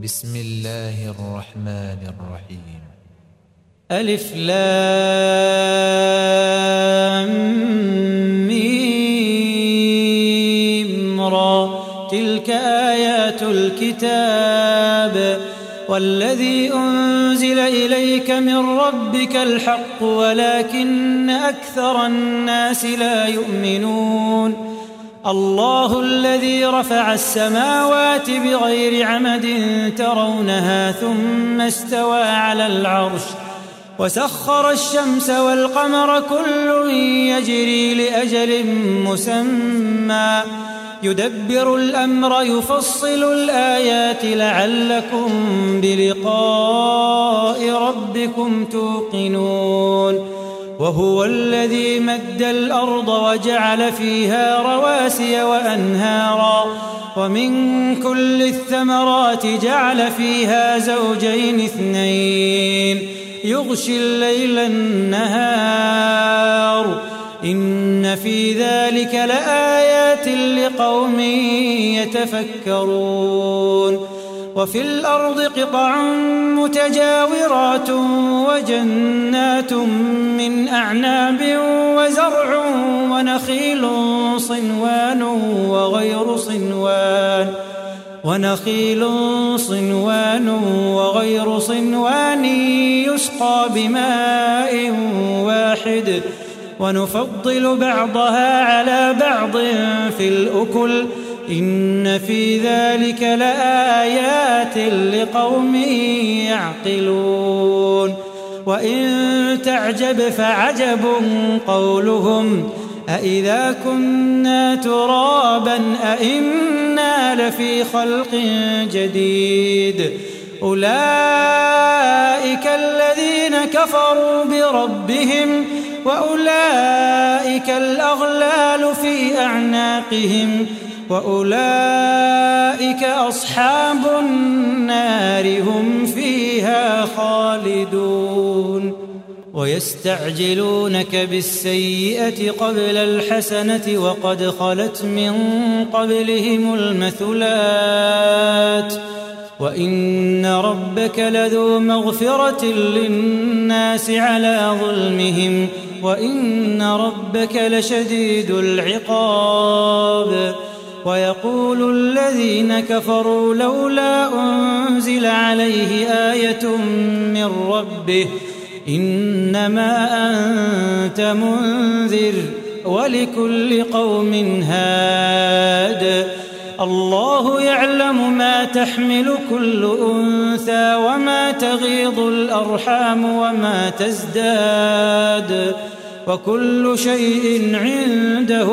بسم الله الرحمن الرحيم. ألف لام ميم را، تلك آيات الكتاب والذي أنزل إليك من ربك الحق ولكن أكثر الناس لا يؤمنون. الله الذي رفع السماوات بغير عمد ترونها ثم استوى على العرش وسخر الشمس والقمر كل يجري لأجل مسمى يدبر الأمر يفصل الآيات لعلكم بلقاء ربكم توقنون. وهو الذي مد الأرض وجعل فيها رواسي وأنهارا ومن كل الثمرات جعل فيها زوجين اثنين يغشي الليل النهار إن في ذلك لآيات لقوم يتفكرون. وفي الأرض قطع متجاورات وجنات من أعناب وزرع ونخيل صنوان وغير صنوان يسقى بماء واحد ونفضل بعضها على بعض في الأكل إن في ذلك لآيات لقوم يعقلون. وإن تعجب فعجب قولهم أإذا كنا ترابا أإنا لفي خلق جديد أولئك الذين كفروا بربهم وأولئك الأغلال في أعناقهم وأولئك أصحاب النار هم فيها خالدون. ويستعجلونك بالسيئة قبل الحسنة وقد خلت من قبلهم المثلات وإن ربك لذو مغفرة للناس على ظلمهم وإن ربك لشديد العقاب. ويقول الذين كفروا لولا أنزل عليه آية من ربه إنما أنت منذر ولكل قوم هاد. الله يعلم ما تحمل كل أنثى وما تغيض الأرحام وما تزداد وكل شيء عنده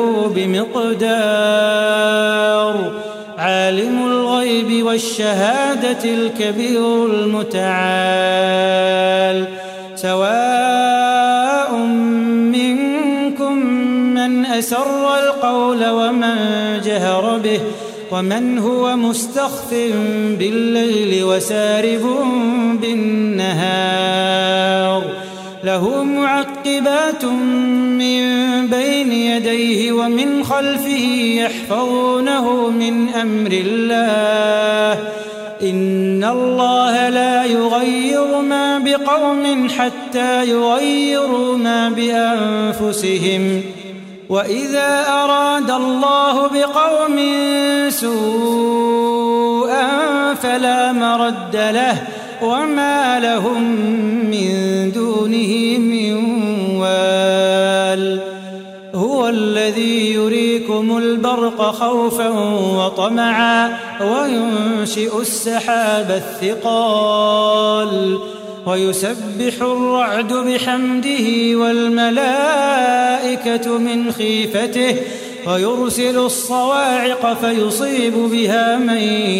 بمقدار. عالم الغيب والشهادة الكبير المتعال. سواء منكم من أسر القول ومن جهر به ومن هو مستخف بالليل وسارب بالنهار. له معقبات من بين يديه ومن خلفه يحفظونه من أمر الله إن الله لا يغير ما بقوم حتى يغيروا ما بأنفسهم وإذا أراد الله بقوم سوءا فلا مرد له وما لهم من دونه من وال. هو الذي يريكم البرق خوفا وطمعا وينشئ السحاب الثقال ويسبح الرعد بحمده والملائكة من خيفته ويرسل الصواعق فيصيب بها من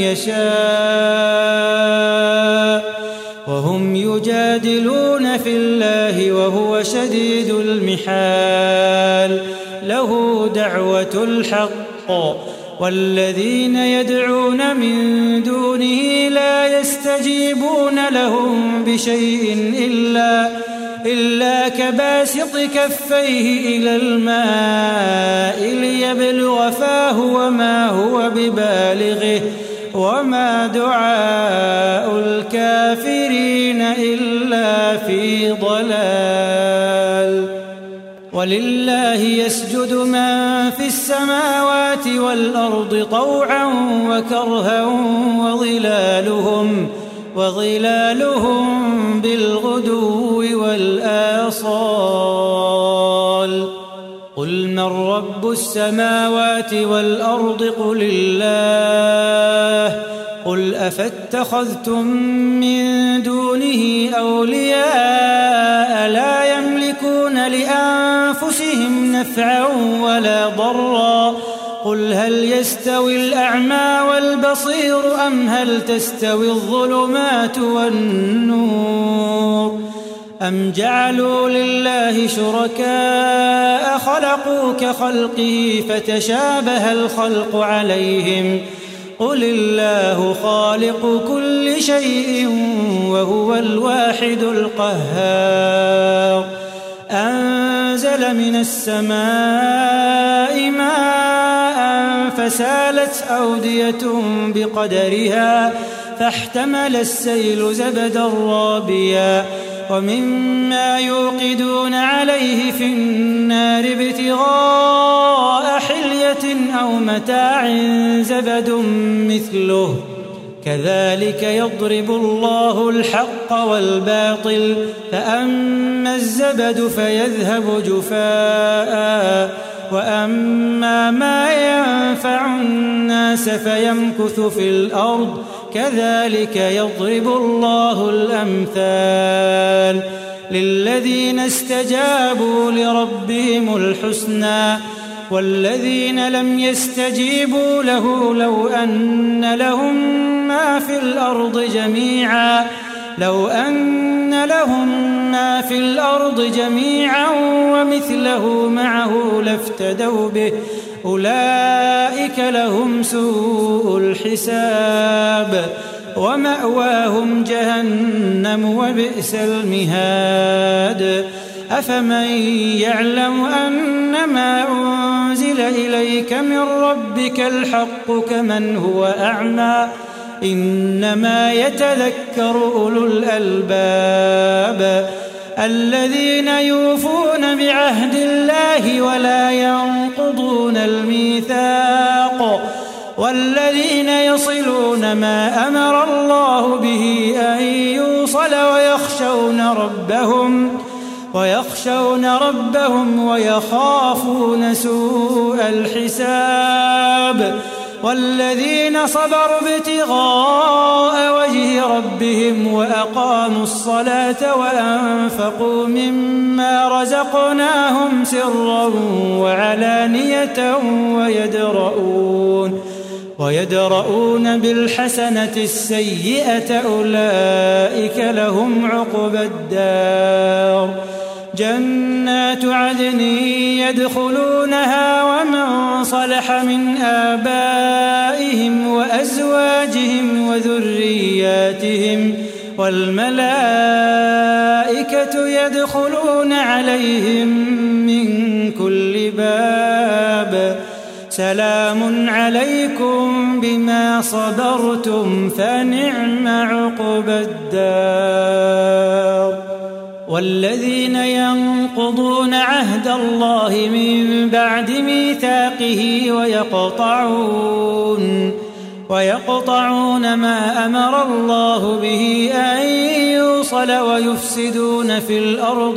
يشاء وهم يجادلون في الله وهو شديد المحال. له دعوة الحق والذين يدعون من دونه لا يستجيبون لهم بشيء إلا كباسط كفيه إلى الماء ليبلغ فاه وما هو ببالغه وما دعاء الكافرين إلا في ضلال. ولله يسجد من في السماوات والأرض طوعا وكرها وظلالهم بالغدو والآصال. قل من رب السماوات والأرض قل الله. قل أفاتخذتم من دونه أولياء لا يملكون لأنفسهم نفعا ولا ضرا. قل هل يستوي الأعمى والبصير أم هل تستوي الظلمات والنور أم جعلوا لله شركاء خلقوا كخلقه فتشابه الخلق عليهم. قل الله خالق كل شيء وهو الواحد القهار. أنزل من السماء ماء فسالت أودية بقدرها فاحتمل السيل زبدا رابيا ومما يوقدون عليه في النار ابتغاء حلية أو متاع زبد مثله كذلك يضرب الله الحق والباطل فأما الزبد فيذهب جفاء وأما ما ينفع الناس فيمكث في الأرض كذلك يضرب الله الأمثال. للذين استجابوا لربهم الحسنى والذين لم يستجيبوا له لو أن لهم ما في الأرض جميعا ومثله معه لافتدوا به أولئك لهم سوء الحساب ومأواهم جهنم وبئس المهاد. أفمن يعلم أنما أنزل إليك من ربك الحق كمن هو أعمى إنما يتذكر أولو الألباب. الذين يوفون بعهد الله ولا ينقضون الميثاق والذين يصلون ما أمر الله به أن يوصل ويخشون ربهم ويخافون سوء الحساب. والذين صبروا ابتغاء وجه ربهم وأقاموا الصلاة وأنفقوا مما رزقناهم سرا وعلانية ويدرؤون بالحسنة السيئة أولئك لهم عقبى الدار. جنات عدن يدخلونها ومن صلح من آبائهم وأزواجهم وذرياتهم والملائكة يدخلون عليهم من كل باب. سلام عليكم بما صبرتم فنعم عقبى الدار. والذين ينقضون عهد الله من بعد ميثاقه ويقطعون ما أمر الله به أن يوصل ويفسدون في الأرض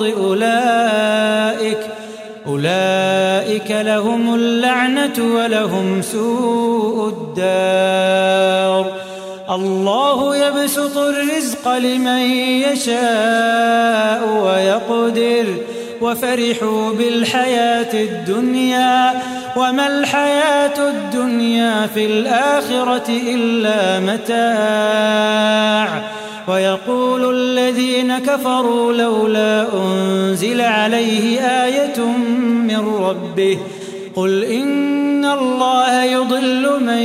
أولئك لهم اللعنة ولهم سوء الدار. الله يبسط الرزق لمن يشاء ويقدر وفرحوا بالحياة الدنيا وما الحياة الدنيا في الآخرة إلا متاع. ويقول الذين كفروا لولا أنزل عليه آية من ربه قل إن الله يضل من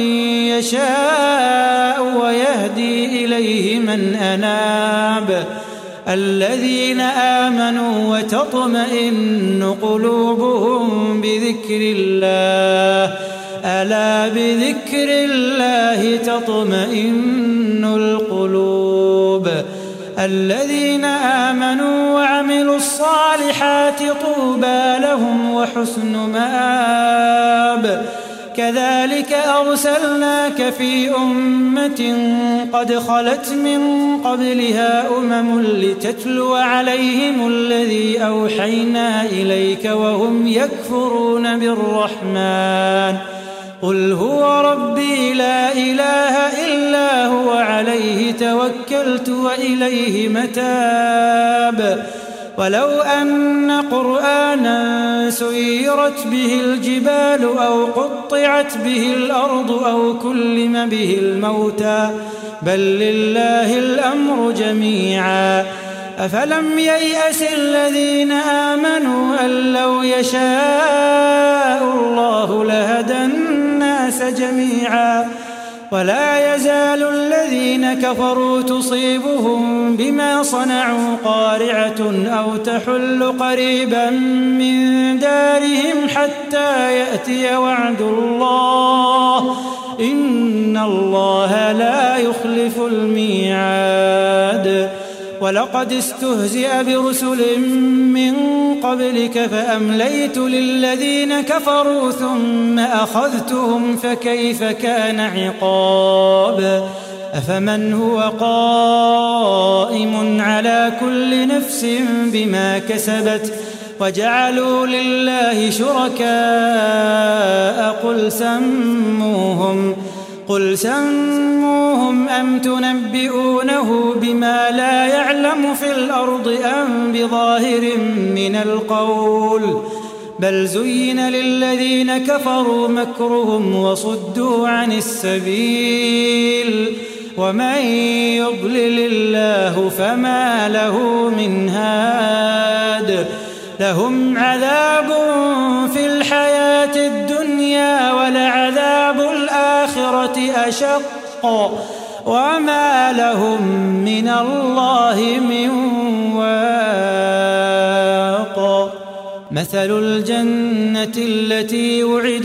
يشاء ويهدي إليه من أناب. الذين آمنوا وتطمئن قلوبهم بذكر الله ألا بذكر الله تطمئن القلوب الذين آمنوا وعملوا الصالحات طوبى لهم وحسن مآب كذلك أرسلناك في أمة قد خلت من قبلها لتتلو عليهم الذي أوحينا إليك وهم يكفرون بالرحمن قل هو ربي لا إله إلا هو عليه توكلت وإليه متاب ولو أن قرآنا سيرت به الجبال أو قطعت به الأرض أو كلم به الموتى بل لله الأمر جميعا أفلم ييأس الذين آمنوا أن لو يشاء الله لهدى الناس جميعا ولا يزال الذين كفروا تصيبهم بما صنعوا قارعة أو تحل قريبا من دارهم حتى يأتي وعد الله إن الله لا يخلف الميعاد ولقد استهزئ برسل من قبلك فأمليت للذين كفروا ثم أخذتهم فكيف كان عقاب أفمن هو قائم على كل نفس بما كسبت وجعلوا لله شركاء قل سموهم أم تنبئونه بما لا يعلم في الأرض أم بظاهر من القول بل زين للذين كفروا مكرهم وصدوا عن السبيل ومن يضلل الله فما له من هاد لهم عذاب في الحياة الدنيا ولعذاب الآخرة أشق وما لهم من الله من واق مثل الجنة التي وعد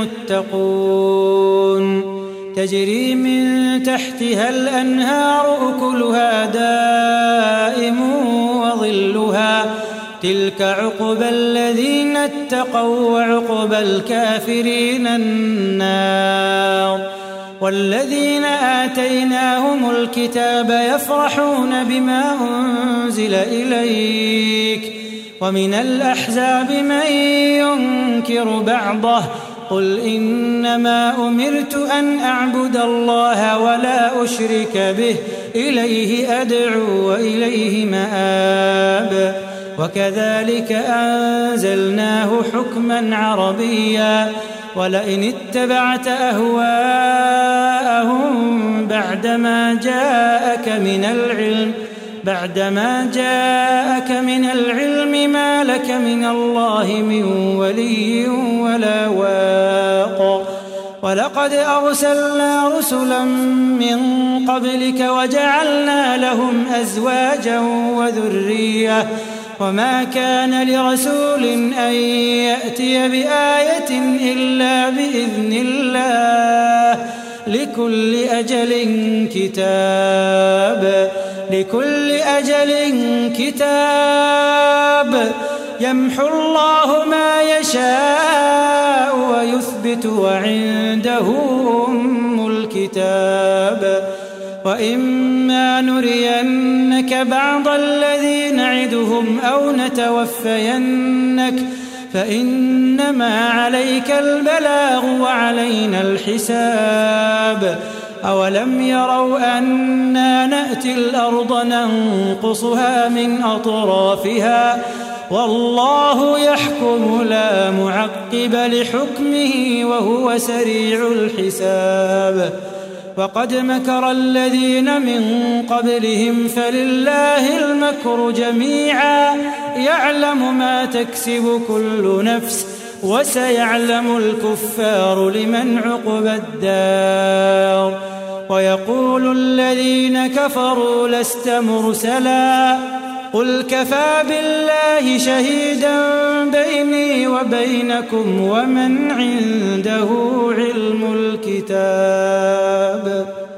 المتقون تجري من تحتها الأنهار أكلها دائم وظلها تلك عقبى الذين اتقوا وعقبى الكافرين النار والذين آتيناهم الكتاب يفرحون بما أنزل إليك ومن الأحزاب من ينكر بعضه قل إنما أمرت أن أعبد الله ولا أشرك به إليه أدعو وإليه مآب وكذلك أنزلناه حكما عربيا ولئن اتبعت أهواءهم بعدما جاءك من العلم ما لك من الله من ولي ولا واق ولقد أرسلنا رسلا من قبلك وجعلنا لهم أزواجا وذرية وما كان لرسول أن يأتي بآية إلا بإذن الله لكل أجل كتاب يمحو الله ما يشاء ويثبت وعنده أم الكتاب وإما نرينك بعض الذي نعدهم أو نتوفينك فإنما عليك البلاغ وعلينا الحساب أولم يروا أنا نأتي الأرض ننقصها من أطرافها والله يحكم لا معقب لحكمه وهو سريع الحساب وقد مكر الذين من قبلهم فلله المكر جميعا يعلم ما تكسب كل نفس وسيعلم الكفار لمن عقبى الدار ويقول الذين كفروا لست مرسلا قل كفى بالله شهيدا بيني وبينكم ومن عنده علم الكتاب.